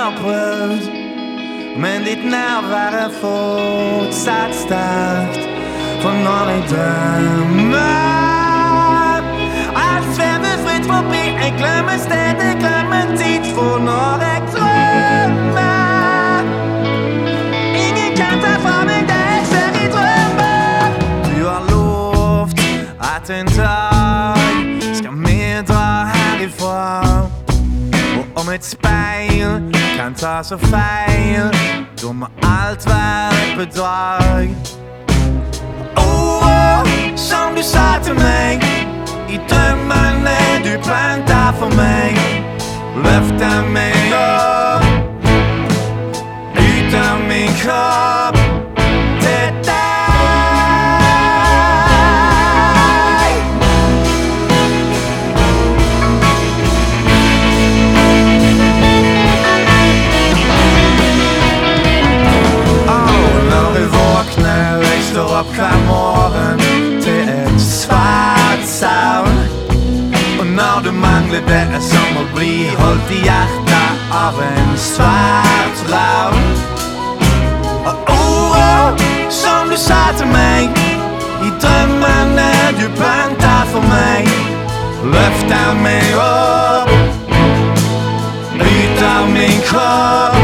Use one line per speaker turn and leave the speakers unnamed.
har prøvd, men ditt nærvær er fortsatt sterkt. For når jeg drømmer, alt svever fritt forbi. Jeg glemmer stedet, glemmer tid. For når jeg drømmer, ingen kan ta fra meg det jeg ser i drømmer. Du har lovt at en dag skal vi dra herifra. Og om et speil kan ta så feil, da må alt være et bedrag. Som du sa til meg i drømmene du plantet for meg, løftet meg opp ut av min kropp til deg. Når jeg våkner, jeg står opp hver morgen til et svart savn. Og når du mangler det, er som å bli holdt i hjertet av en svart ravn. Og ordet som du sa til meg i drømmene du plantet for meg, løfter meg opp ut av min kropp